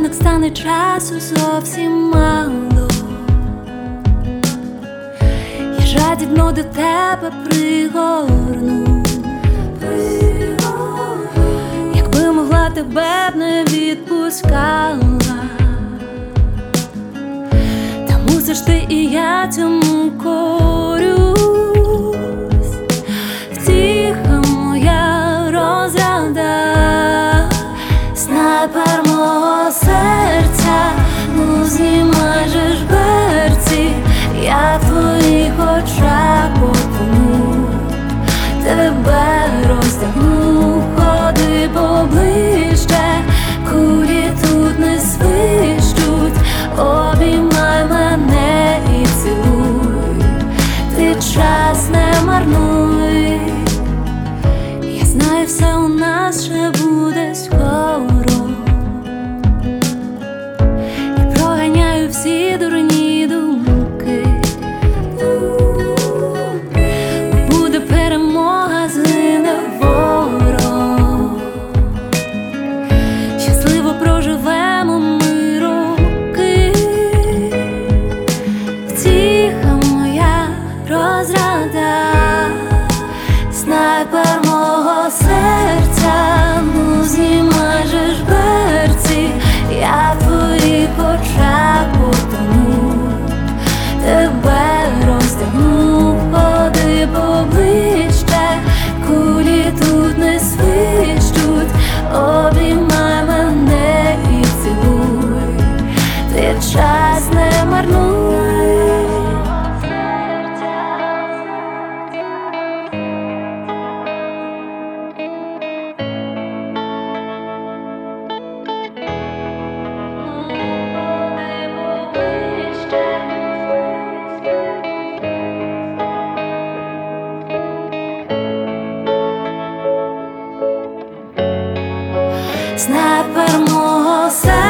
ранок стане часу зовсім мало. Я жадібно до тебе пригорну, якби могла, тебе б не відпускала. Та мусиш ти, і я цьому корюсь. Втіха моя розрада, снайпер мого серця, ну знімай же ж берці, я в твоїх очах потону, тебе розтягну, ходи поближче, кулі тут не свищуть, обіймай мене і цілуй, ти час не марнуй. Я знаю, все у нас ще буде скоро, і проганяю всі дурні думки. Буде перемога, згине ворог, щасливо проживемо ми роки. Втіха моя розрада, снайпер мого серця, ну знімай же ж берці, я в твоїх очах потону, тебе розтягну, ходи поближче, кулі тут не свищуть, обіймай мене і цілуй, ти час не марнуй. Снайпер мого серця,